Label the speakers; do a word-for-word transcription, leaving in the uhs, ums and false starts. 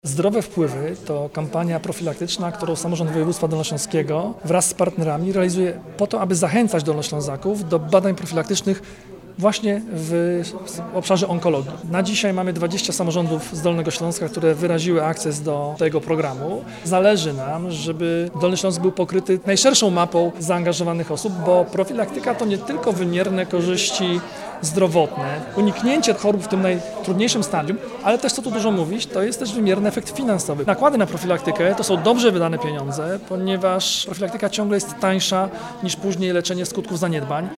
Speaker 1: Zdrowe wpływy to kampania profilaktyczna, którą samorząd województwa dolnośląskiego wraz z partnerami realizuje po to, aby zachęcać dolnoślązaków do badań profilaktycznych właśnie w obszarze onkologii. Na dzisiaj mamy dwadzieścia samorządów z Dolnego Śląska, które wyraziły akces do tego programu. Zależy nam, żeby Dolny Śląsk był pokryty najszerszą mapą zaangażowanych osób, bo profilaktyka to nie tylko wymierne korzyści zdrowotne, uniknięcie chorób w tym najtrudniejszym stadium, ale też, co tu dużo mówić, to jest też wymierny efekt finansowy. Nakłady na profilaktykę to są dobrze wydane pieniądze, ponieważ profilaktyka ciągle jest tańsza niż później leczenie skutków zaniedbań.